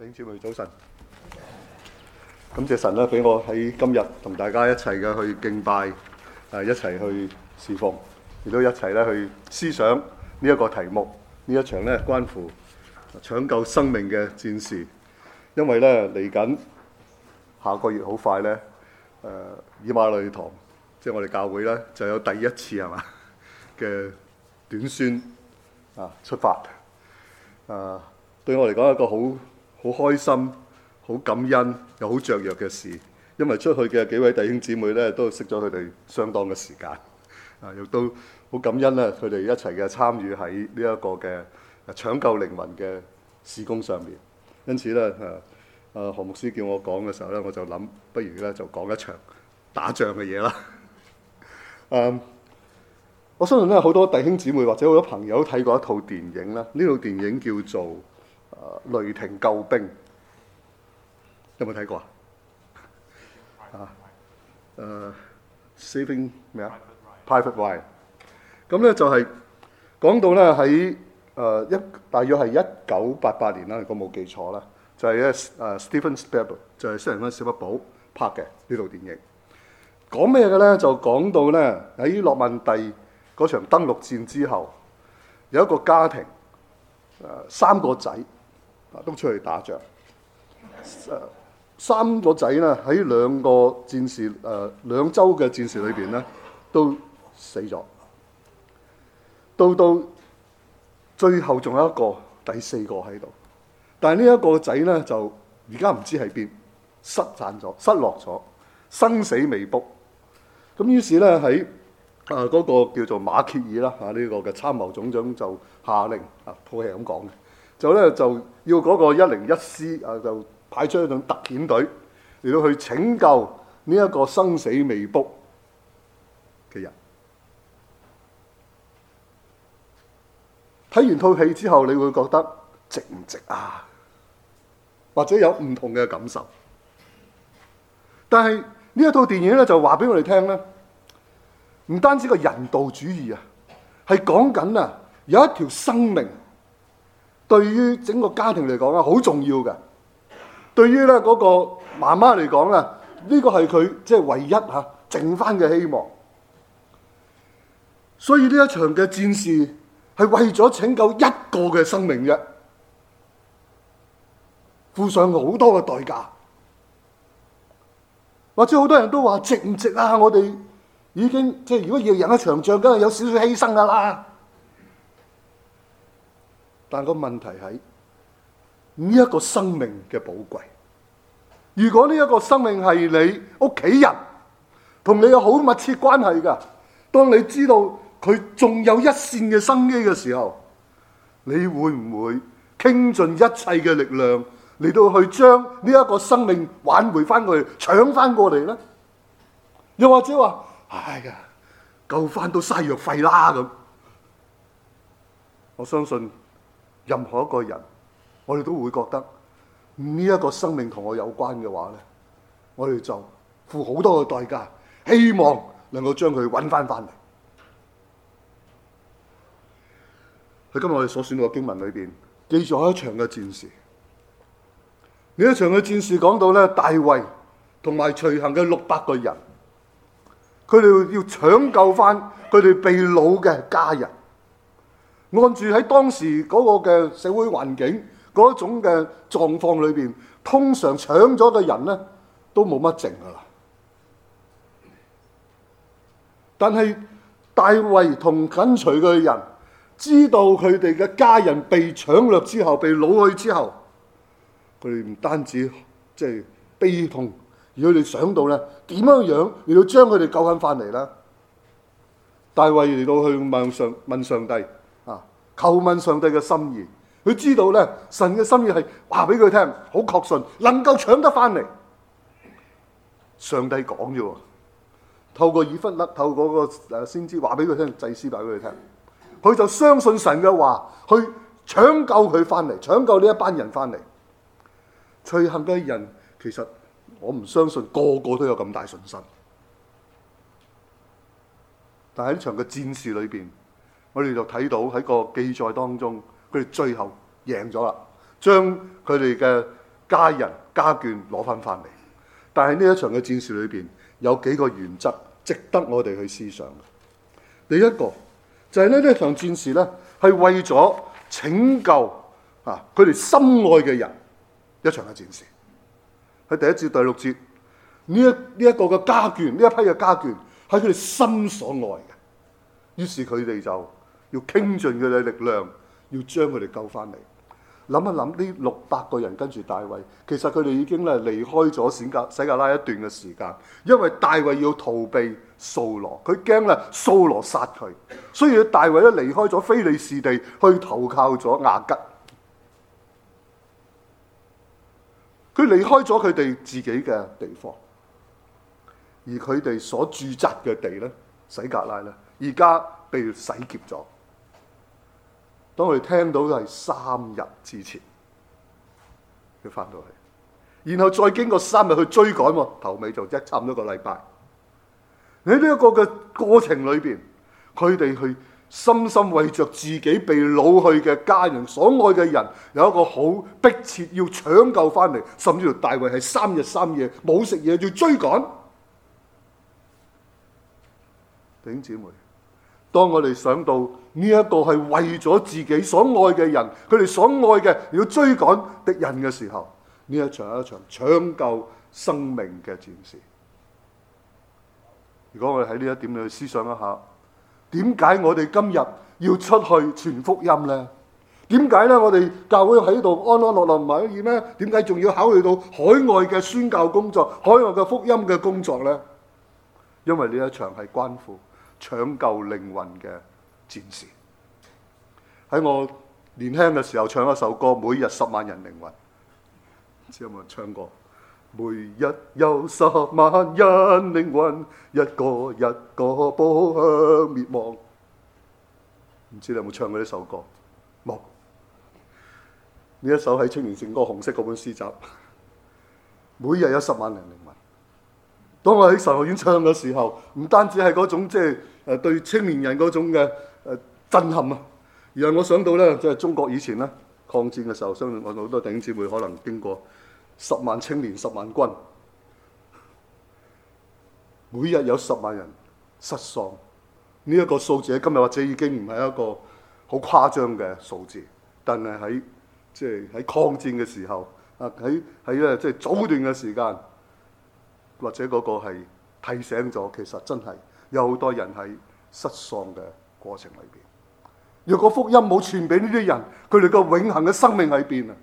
弟兄姊妹早晨，感謝神啦，俾我喺今日同大家一齊嘅去敬拜，一齊去侍奉，亦都一齊咧去思想呢一個題目，呢一場咧關乎搶救生命嘅戰事。因為咧嚟緊下個月好快咧，以馬內利堂即係我哋教會咧就有第一次係嘛嘅短宣出發，對我嚟講係一個好開心、好感恩又好雀躍嘅事，因為出去嘅幾位弟兄姊妹咧都識咗佢哋相當嘅時間，亦都好感恩咧佢哋一齊嘅參與喺呢一個嘅搶救靈魂嘅事工上面。因此咧，何牧師叫我講嘅時候咧，我就諗不如咧就講一場打仗嘅嘢啦。我相信咧好多弟兄姊妹或者好多朋友都睇過一套電影啦，呢套電影叫做雷霆救兵，有冇睇過？Saving 咩啊 ？Private Ryan。咁咧就係講到咧喺大約係1988年啦，如果冇記錯啦，就係咧Steven Spielberg 就係史提芬史匹堡拍嘅呢套電影。講咩嘅咧？就講到咧喺諾曼第嗰場登陸戰之後，有一個家庭3個仔都出去打仗。3個仔咧喺2個戰事2週嘅戰事裏邊咧都死咗。到最後仲有一個第4個喺度，但係呢一個仔咧就而家唔知喺邊，失落咗，生死未卜。咁於是咧喺嗰個叫做馬歇爾啦呢個嘅參謀總長就下令套戲咁講嘅，就要嗰個101師就派出一種特遣隊嚟到去拯救呢一個生死未卜嘅人。睇完套戲之後，你會覺得值唔值啊？或者有唔同嘅感受。但係呢一套電影咧就話俾我哋聽咧，唔單止個人道主義係講緊有一條生命對於整個家庭嚟講好重要嘅。對於咧嗰個媽媽嚟講呢個係佢即係唯一剩翻嘅希望。所以呢一場嘅戰事係為咗拯救一個嘅生命啫，付上好多嘅代價。或者好多人都話值唔值啊？我哋已經即係如果要贏一場仗，梗係有少少犧牲噶啦。但個問題係呢一個生命嘅寶貴。如果呢一個生命係你屋企人，同你有好密切關係噶，當你知道佢仲有一線嘅生機嘅時候，你會唔會傾盡一切嘅力量嚟到去將呢一個生命挽回翻過嚟，搶翻過嚟呢？又或者話，哎呀，救翻都嘥藥費啦咁。我相信任何一個人，我哋都會覺得呢一個生命同我有關嘅話呢，我哋就付好多嘅代價，希望能夠將佢揾翻嚟。喺今日我哋所選到嘅經文裏邊，記住一場嘅戰事。呢一場嘅戰事講到咧，大衛同埋隨行嘅600個人，佢哋要搶救翻佢哋被擄嘅家人。按住喺當時嗰個嘅社會環境嗰種嘅狀況裏邊，通常搶咗嘅人咧都冇乜剩噶啦。但係大衛同緊隨嘅人知道佢哋嘅家人被搶掠之後，被擄去之後，佢哋唔單止即係悲痛，而佢哋想到咧點樣嚟到將佢哋救翻嚟啦。大衛嚟到去問上帝求問上帝嘅心意。佢知道咧神嘅心意係話俾佢聽，好確信能夠搶得翻嚟。上帝講啫喎，透過以弗得，透過個先知話俾佢聽，祭司話俾佢聽，佢就相信神嘅話，去搶救佢翻嚟，搶救呢一班人翻嚟。隨行嘅人其實我唔相信個個都有咁大信心，但喺呢場嘅戰事裏邊，我哋就睇到喺個記載當中，佢哋最後贏咗啦，將佢哋嘅家人家眷攞翻嚟。但係呢一場嘅戰事裏邊有幾個原則值得我哋去思想嘅。第一個就係呢一場戰事咧係為咗拯救佢哋心愛嘅人一場嘅戰事。喺第1至第6節呢一個嘅家眷，呢一批嘅家眷係佢哋心所愛嘅，於是佢哋就要傾盡佢哋嘅力量，要將佢哋救翻嚟。諗一諗呢600個人跟住大衛，其實佢哋已經離開咗洗革拉一段嘅時間，因為大衛要逃避掃羅，佢驚掃羅殺佢，所以大衛離開咗非利士地，去投靠咗亞吉。佢離開咗佢哋自己嘅地方，而佢哋所駐紮嘅地咧，洗革拉咧，而家被洗劫咗。當我哋聽到係3日之前，佢翻到嚟，然後再經過3日去追趕喎，頭尾就差唔多1個禮拜。喺呢一個嘅過程裏邊，佢哋去深深為着自己被擄去嘅家人所愛嘅人，有一個好迫切要搶救翻嚟，甚至乎大衛係3日3夜冇食嘢要追趕。弟兄姊妹，當我哋想到呢一個係為咗自己所愛嘅人，佢哋所愛嘅要追趕敵人嘅時候，呢一場係一場搶救生命嘅戰事。如果我哋喺呢一點去思想一下，點解我哋今日要出去傳福音呢？點解咧？我哋教會喺度安安樂樂唔係可以咩？點解仲要考慮到海外嘅宣教工作、海外嘅福音嘅工作呢？因為呢一場係關乎搶救靈魂嘅戰士。喺我年輕嘅時候唱一首歌，每日10萬人靈魂，唔知有冇人唱過？每日有10萬人靈魂，一個一個步向滅亡。唔知你有冇唱過呢首歌？冇。呢一首喺青年聖歌紅色嗰本詩集。每日有10萬人靈魂。當我喺神學院唱嘅時候，唔單止係嗰種即係對青年人嗰種嘅震撼啊，而係我想到咧，即係中國以前咧抗戰嘅時候，相信我好多弟兄姊妹可能經過10萬青年10萬軍，每日有10萬人失喪。呢一個數字喺今日或者已經唔係一個好誇張嘅數字，但係喺即係喺抗戰嘅時候喺咧即係早段嘅時間，或者嗰個係提醒咗，其實真係有好多人喺失喪嘅過程裏邊。若果福音冇傳俾呢啲人，佢哋個永恆嘅生命喺邊啊？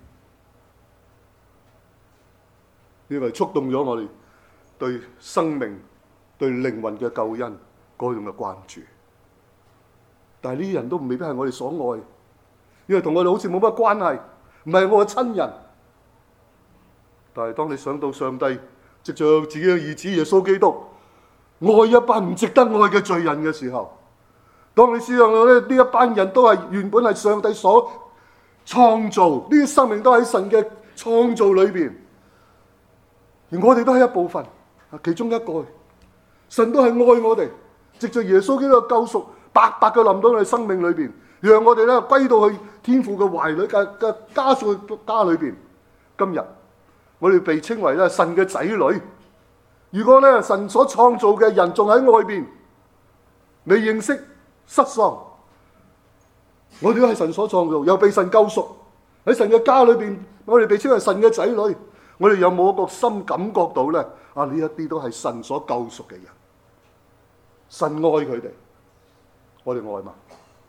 呢個係觸動咗我哋對生命、對靈魂嘅救恩嗰種嘅關注。但係呢啲人都未必係我哋所愛，因為同我哋好似冇乜關係，唔係我嘅親人。但係當你想到上帝藉着自己嘅兒子耶穌基督愛一班唔值得愛嘅罪人嘅時候，當你思想到呢一班人都係原本係上帝所創造，呢啲生命都喺神嘅創造裏邊，而我哋都係一部分，其中一個。神都係愛我哋，藉着耶穌基督嘅救贖，白白嘅臨到我哋生命裏邊，讓我哋咧歸到去天父嘅懷裏嘅家屬嘅家裏邊。今日我哋被稱為咧神嘅仔女。如果咧神所創造嘅人仲喺外邊，未認識失喪，我哋都係神所創造，又被神救贖喺神嘅家裏邊，我哋被稱為神嘅仔女。我哋有冇一個心感覺到咧？呢一啲都係神所救贖嘅人，神愛佢哋，我哋愛嘛？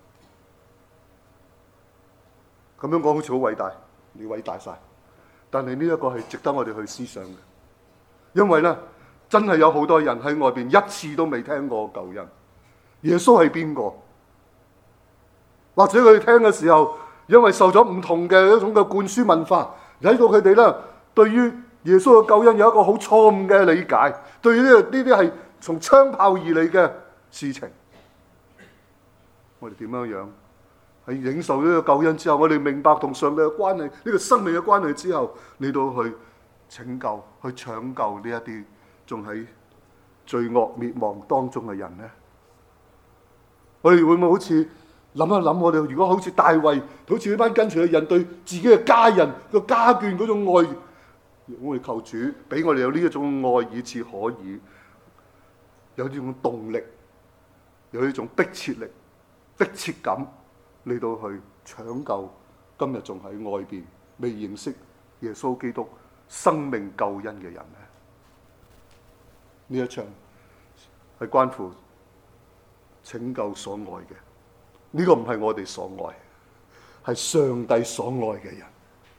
咁樣講好似好偉大，你偉大晒，但係呢一個係值得我哋去思想嘅，因為咧真係有好多人喺外邊一次都未聽過救恩。耶穌係邊個？或者佢哋聽嘅時候，因為受咗唔同嘅一種嘅灌輸文化，睇到佢哋咧對於耶穌嘅救恩有一個好錯誤嘅理解，對於呢啲係從槍炮而嚟嘅事情。我哋點樣喺領受呢個救恩之後，我哋明白同上帝嘅關係，呢個生命嘅關係之後，你都去拯救、去搶救呢一啲仲喺罪惡滅亡當中嘅人呢？我哋會唔會好似諗一諗，我哋如果好似大衛，好似呢班跟隨嘅人對自己嘅家人個家眷嗰種愛， 我哋求主俾我哋有呢一種愛，以至可以有呢種動力，有呢種迫切力、迫切感嚟到去搶救今日仲喺外邊未認識耶穌基督生命救恩嘅人咧。呢一場係關乎拯救所愛嘅，呢個唔係我哋所愛，係上帝所愛嘅人。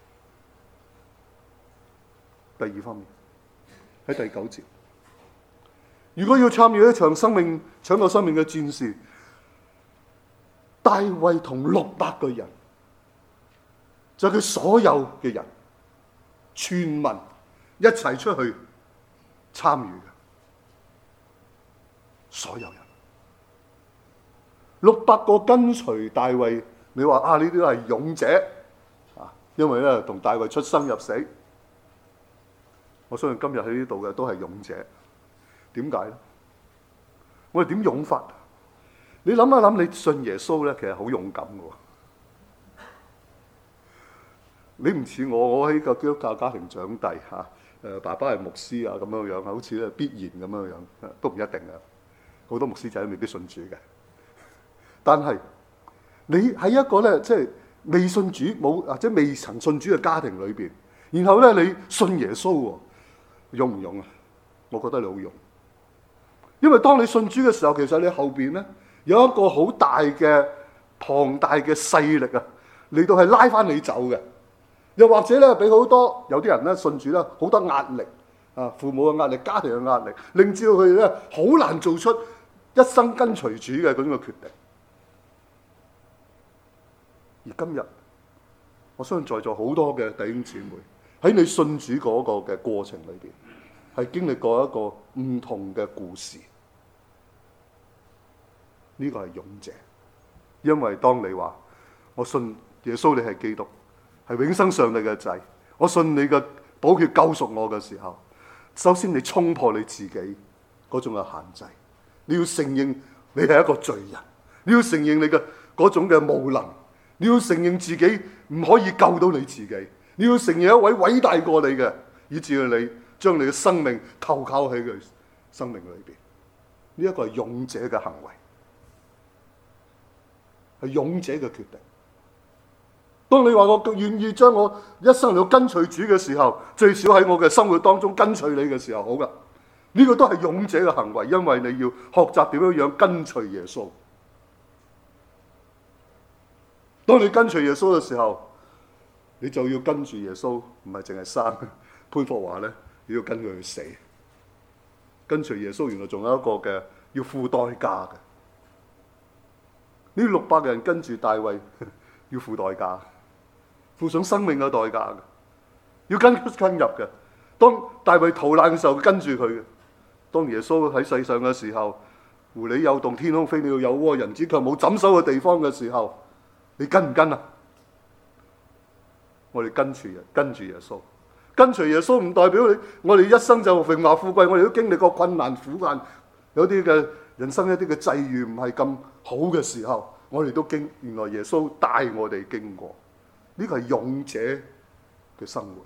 第二方面喺第9節，如果要參與一場搶救生命嘅戰事，大衛同600個人，就係佢所有嘅人，全民一齊出去參與嘅，所有人600個跟隨大衛。你話啊，呢啲都係勇者啊，因為咧同大衛出生入死。我相信今日喺呢度嘅都係勇者。點解咧？我哋點勇法？你諗一諗，你信耶穌咧，其實好勇敢嘅。你唔似我喺個基督教家庭長大嚇，爸爸係牧師啊咁樣樣，好似咧必然咁樣樣，都唔一定嘅。好多牧師仔未必信主嘅。但係你喺一個咧，即係未信主冇或者未曾信主嘅家庭裏邊，然後咧你信耶穌喎，勇唔勇啊？我覺得你好勇，因為當你信主嘅時候，其實你後邊咧有一個好大嘅龐大嘅勢力啊，嚟到係拉翻你走嘅。又或者咧俾好多有啲人咧信主咧好多壓力啊，父母嘅壓力、家庭嘅壓力，令至佢哋咧好難做出一生跟隨主嘅嗰種嘅決定。而今日，我相信在座好多嘅弟兄姊妹喺你信主嗰個嘅過程裏邊，係經歷過一個唔同嘅故事。呢個係勇者，因為當你話我信耶穌，你係基督，係永生上帝嘅仔，我信你嘅寶血救贖我嘅時候，首先你衝破你自己嗰種嘅限制，你要承認你係一個罪人，你要承認你嘅嗰種嘅無能。你要承認自己唔可以救到你自己，你要承認一位偉大過你嘅，以至於你將你嘅生命投靠喺佢生命裏邊。呢一個係勇者嘅行為，係勇者嘅決定。當你話我願意將我一生嚟跟隨主嘅時候，最少喺我嘅生活當中跟隨你嘅時候，好噶，呢個都係勇者嘅行為，因為你要學習點樣跟隨耶穌。當你跟隨耶穌嘅時候，你就要跟住耶穌，唔係淨係生。潘霍華咧，你要跟佢去死。跟隨耶穌，原來仲有一個嘅要付代價嘅。呢600個人跟住大衛，要付代價，付上生命嘅代價嘅，要跟入嘅。當大衛逃難嘅時候，跟住佢嘅。當耶穌喺世上嘅時候，狐狸有洞，天空飛鳥有窩，人子卻冇枕首嘅地方嘅時候，你跟唔跟啊？我哋跟住耶穌，跟隨耶穌唔代表我哋一生就榮華富貴，我哋都經歷過困難苦難，有啲嘅人生一啲嘅際遇唔係咁好嘅時候，我哋都原來耶穌帶我哋經過，呢個係勇者嘅生活。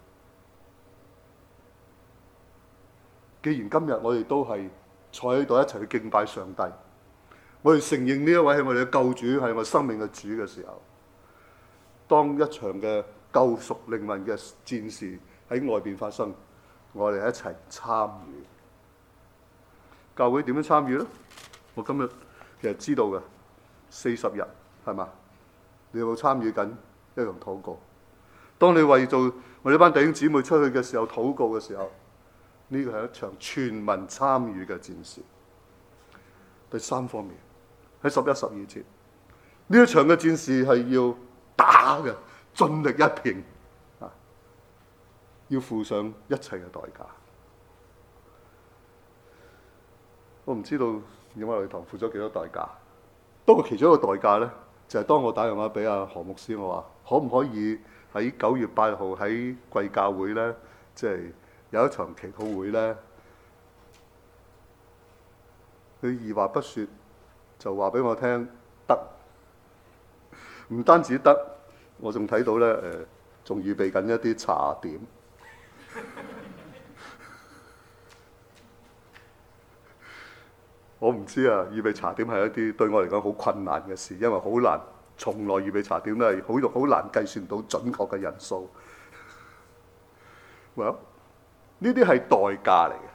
既然今日我哋都係坐喺度一齊去敬拜上帝，我哋承認呢一位係我哋嘅救主，係我哋生命嘅主嘅時候，當一場嘅救贖靈魂嘅戰事喺外邊發生，我哋一齊參與。教會點樣參與咧？我今日其實知道嘅，40日係嘛？你有冇參與緊一樣禱告？當你為做我哋班弟兄姊妹出去嘅時候禱告嘅時候，呢個係一場全民參與嘅戰事。第三方面喺11、12節，呢一場嘅戰事係要打嘅，盡力一片啊，要付上一切嘅代價。我唔知道點解禮堂付咗幾多代價，不過其中一個代價咧，就係當我打電話俾阿何牧師，我話可唔可以喺9月8號喺貴教會咧，即係有一場祈禱會咧？佢二話不說就話俾我聽得，唔單止得，我仲睇到咧仲預備緊一啲茶點。 我唔知啊，預備茶點係一啲對我嚟講好困難嘅事，因為好難，從來預備茶點都係好難計算到準確嘅人數。Well， 呢啲係代價嚟嘅，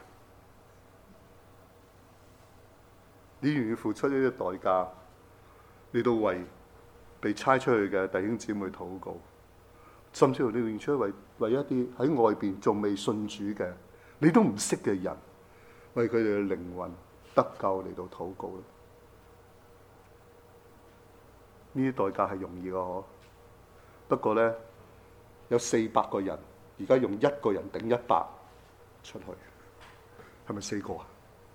你願意付出呢啲代價，你都為被差出去嘅弟兄姊妹禱告，甚至乎你願意出去為一啲喺外邊仲未信主嘅，你都唔識嘅人，為佢哋嘅靈魂得救嚟到禱告咧。呢啲代價係容易嘅嗬，不過咧有400個人，而家用1個人頂100出去，係咪4個啊？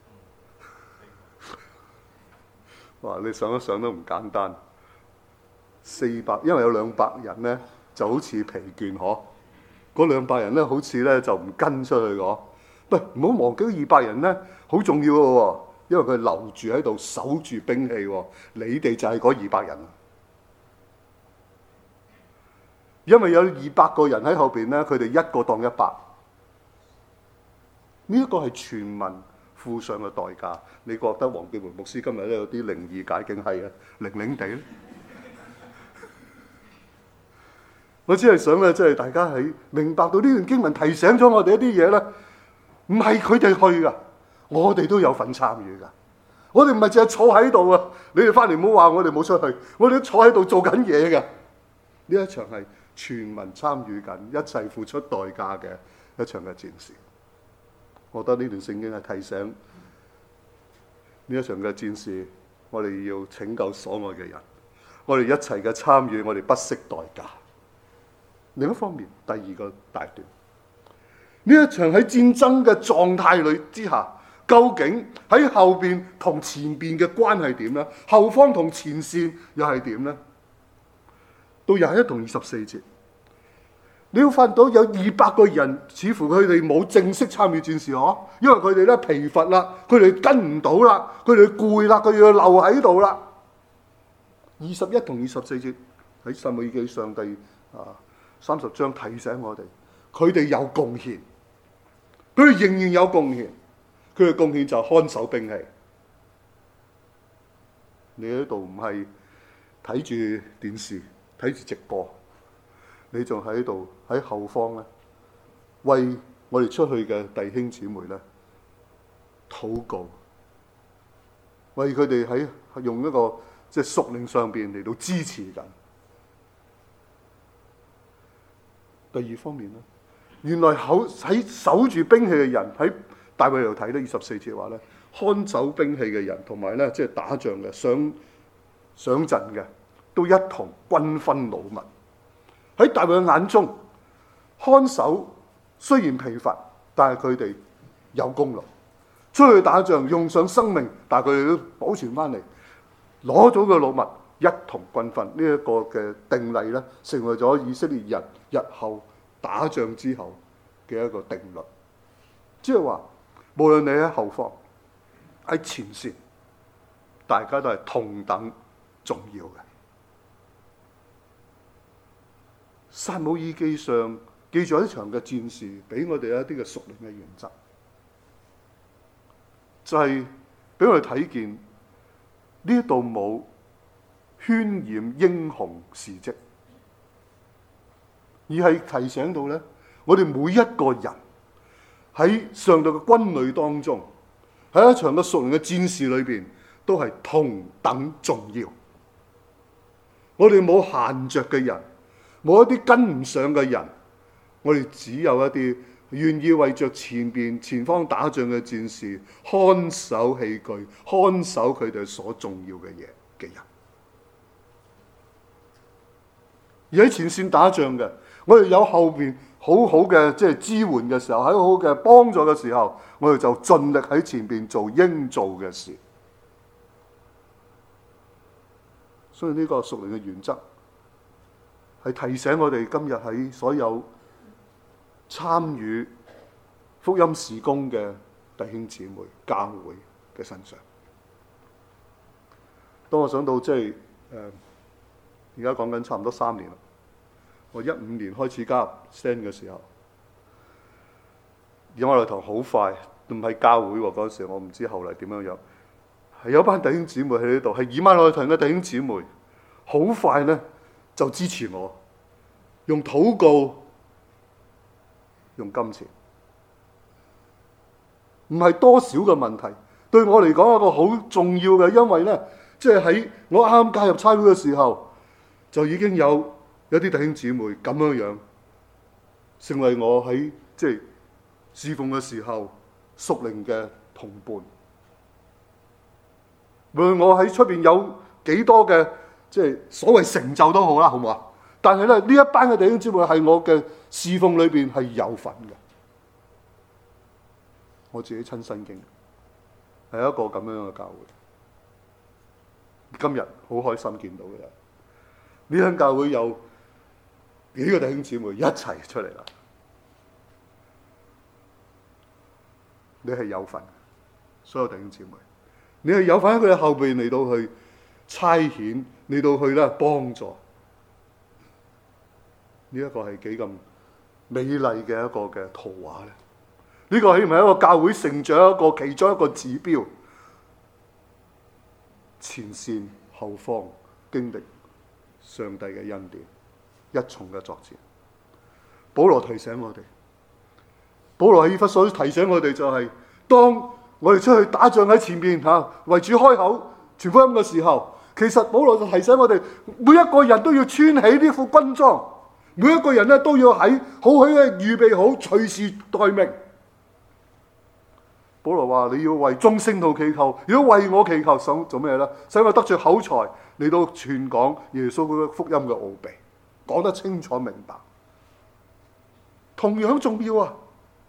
哇！你想一想都唔簡單，400，因為有200人咧就好似疲倦嗬，嗰200人咧好似咧就唔跟出去嗬。喂，唔好忘記200人咧好重要嘅喎，因為佢留住喺度守住兵器喎。你哋就係嗰200人，因為有200個人喺後邊咧，佢哋1個當100，呢一個係全民付上嘅代價。你覺得黃建梅牧師今日咧有啲靈異解經係啊，靈靈地咧？我只係想咧，即係大家喺明白到呢段經文提醒咗我哋一啲嘢咧，唔係佢哋去噶，我哋都有份參與噶。我哋唔係淨係坐喺度啊！你哋翻嚟唔好話我哋冇出去，我哋都坐喺度做緊嘢嘅。呢一場係全民參與緊，一齊付出代價嘅一場嘅戰事。我覺得呢段聖經係提醒呢一場嘅戰事，我哋要拯救所愛嘅人，我哋一齊嘅參與，我哋不惜代價。另一方面，第二個大段，呢一場喺戰爭嘅狀態裏之下，究竟喺後邊同前邊嘅關係點呢？後方同前線又係點呢？到21同24節，你要發現到有200個人，似乎佢哋冇正式參與戰事嗬，因為佢哋咧疲乏啦，佢哋跟唔到啦，佢哋攰啦，佢哋要留喺度啦。21同24節喺撒母耳記上第30章提醒我哋，佢哋有貢獻，佢哋仍然有貢獻，佢哋貢獻就係看守兵器。你喺度唔係睇住電視睇住直播，你仲喺度喺後方咧，為我哋出去嘅弟兄姊妹咧禱告，為佢哋喺用一個即係屬靈上邊嚟到支持緊。第二方面咧，原來喺守住兵器嘅人，喺大衛度睇咧24節話咧，看守兵器嘅人同埋咧即係打仗嘅上陣嘅，都一同均分擄物。喺大衛嘅眼中，看守雖然疲乏，但係佢哋有功勞，出去打仗用上生命，但係佢哋都保存翻嚟，攞咗嘅擄物一同均分。呢一個嘅定例咧，成為咗以色列人日後打仗之後嘅一個定律。即係話，無論你喺後方喺前線，大家都係同等重要嘅。撒母耳記上記咗一場嘅戰事，俾我哋一啲嘅屬靈嘅原則，就係俾我哋睇見呢度冇渲染英雄事蹟，而係提醒到咧，我哋每一個人喺上帝嘅軍旅當中，喺一場嘅屬靈嘅戰事裏邊，都係同等重要。我哋冇閒着嘅人，冇一啲跟唔上嘅人，我哋只有一啲願意為着前方打仗嘅戰士看守器具，看守佢哋所重要嘅嘢嘅人。而喺前線打仗嘅，我哋有後邊好好嘅即係支援嘅時候，喺好好嘅幫助嘅時候，我哋就盡力喺前邊做應做嘅事。所以呢個屬靈嘅原則係提醒我哋今日喺所有參與福音事工嘅弟兄姊妹、教會嘅身上。當我想到即係而家講緊差唔多3年啦，我15年開始加入 STAND 嘅時候，而我來堂好快，唔係教會喎嗰時，我唔知後嚟點樣樣。 係有班弟兄姊妹喺呢度，係以馬內利嘅弟兄姊妹，好快咧就支持我，用禱告，用金錢，唔係多少嘅問題，對我嚟講一個好重要嘅，因為咧，即係喺我啱啱加入差會嘅時候，就已經有啲弟兄姊妹咁樣成為我喺即係侍奉嘅時候屬靈嘅同伴。無論我喺出邊有幾多嘅即係所謂成就都好啦，好唔好啊？但係咧，呢一班嘅弟兄姊妹係我嘅侍奉裏邊係有份嘅，我自己親身經歷，係一個咁樣嘅教會。今日好開心見到嘅，呢間教會有幾個弟兄姊妹一齊出嚟啦。你係有份，所有弟兄姊妹，你係有份喺佢哋後邊嚟到去差遣，嚟到去咧幫助。呢一個係幾咁美麗嘅一個嘅圖畫咧？呢個係唔係一個教會成長一個其中一個指標？前線後方經歷上帝嘅恩典，一重嘅作戰。保羅提醒我哋，保羅喺以弗所提醒我哋就係、是，當我哋出去打仗喺前面為主開口傳福音嘅時候，其實保羅就提醒我哋，每一個人都要穿起呢副軍裝。每一個人咧都要喺好好嘅預備好，隨時待命。保羅話：你要為眾聖徒祈求，如果為我祈求，想做咩咧？使我得著口才嚟到傳講耶穌嘅福音嘅奧秘，講得清楚明白。同樣重要啊！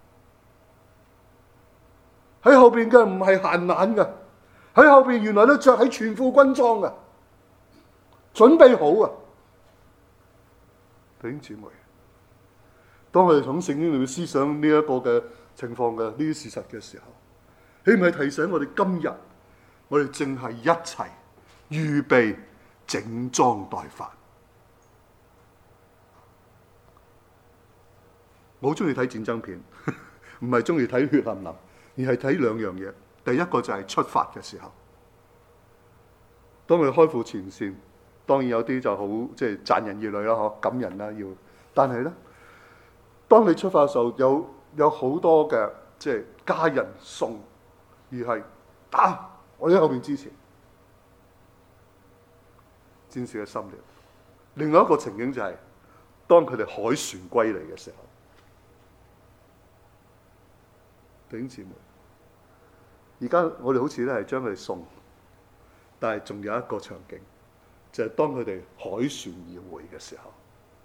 喺後邊嘅唔係閒懶嘅，喺後邊原來都着喺全副軍裝嘅，準備好啊！弟兄姊妹，當我哋從聖經裏面思想呢一個嘅情況嘅呢啲事實嘅時候，豈唔係提醒我哋今日我哋正係一齊預備整裝待發？我好中意睇戰爭片，唔係中意睇血淋淋，而係睇兩樣嘢。第一個就係出發嘅時候，當佢開赴前線。當然有啲就好即係賺人熱淚啦，嗬，感人啦要。但係咧，當你出發嘅時候，有好多嘅即係家人送，而係打我喺後邊支持戰士嘅心靈。另外一個情景就係、是、當佢哋凱旋歸嚟嘅時候，弟兄姊妹，而家我哋好似咧係將佢哋送，但係仲有一個場景。就係當佢哋凱旋而回嘅時候，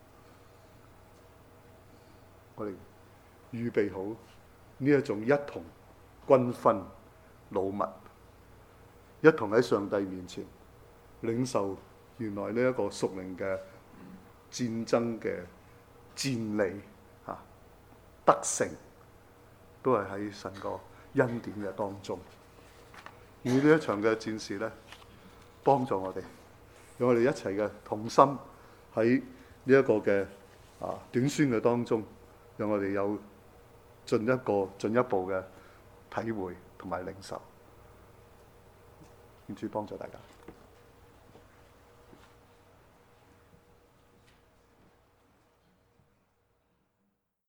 我哋預備好呢一種一同均分老物，一同喺上帝面前領受原來呢一個屬靈嘅戰爭嘅戰利得勝，都係喺神個恩典嘅當中。而呢一場嘅戰事咧，幫助我哋。讓我哋一齊嘅同心喺呢一個嘅短宣嘅當中，讓我哋有進一步嘅體會同埋領受，願主幫助大家。